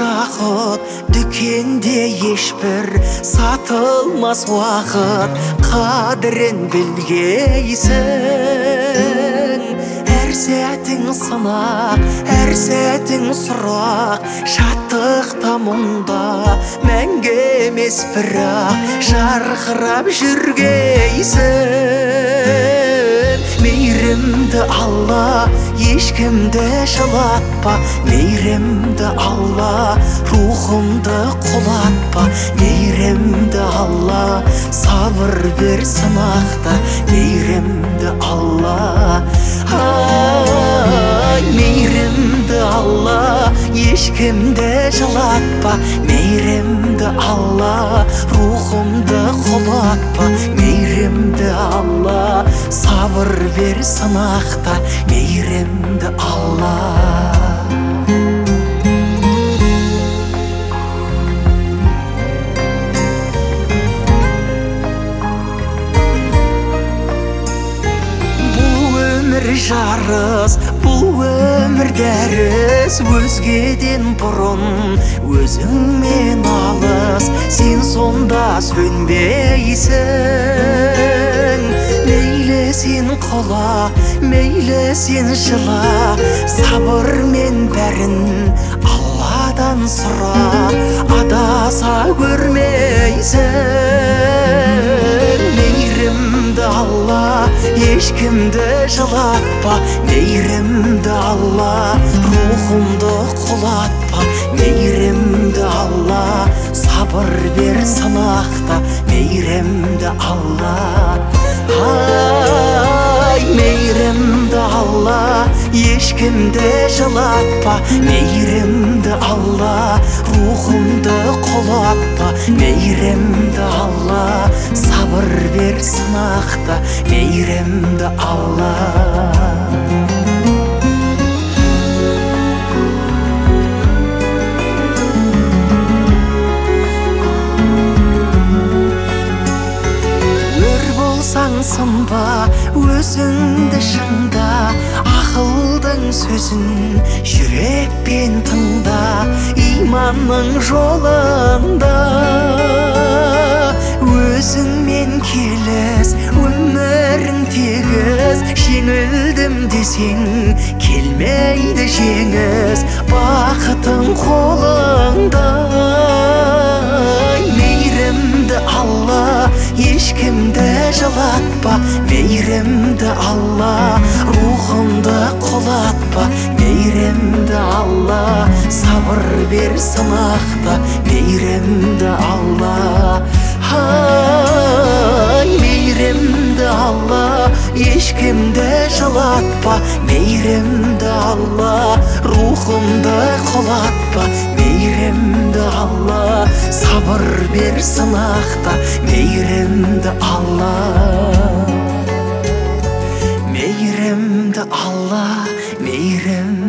жақыт дүкенде ешбір сатылмас уақыт қадірін білгейсің. Әр сәтің сынақ, әр сәтің сұрақ, шаттықта мұңда мәңгі емес бірақ жарқырап жүргейсің. Мейірімді Алла ешкімді жылатпа, мейірімді Алла рухымды құлатпа, мейірімді Алла сабыр бер сынақта, мейірімді Алла. Ай, мейірімді Алла ешкімді жылатпа, мейірімді Алла рухымды құлатпа, мейірімді Алла сабыр бер сынақта, мейірімді Алла. Жарыс, бұл өмір дәріс, өзгеден бұрын өзіңмен алыс, сен сонда сөнбейсің. Мейлі сен құла, мейлі сен жыла, сабырмен бәрін Алладан сұра, адаса көрмейсің. Мейірімді Алла ешкімді жылатпа, мейірімді Алла рухымды құлатпа, мейірімді Алла сабыр бер сынақта, мейірімді Алла. Ай, мейірімді Алла ешкімді жылатпа, мейірімді Алла рухымды құлатпа, мейірімді Алла сабыр бер сынақта, мейірімді Алла. Сынба, өзіңді шыңда, ақылдың сөзін жүрекпен тыңда, иманның жолында өзіңмен келіс, өмірің тегіс. Жеңілдім десең келмейді жеңіс, бақытың қолыңда. Мейірімді Алла ешкімді жылатпа, мейірімді Алла рухымды құлатпа, мейірімді Алла сабыр бер сынақта, мейірімді Алла. Ай, мейірімді Алла ешкімді жылатпа, мейірімді Алла рухымды құлатпа, мейірімді Алла сабыр бер сынақта, мейірімді Алла. Мейірімді Алла, мейірімді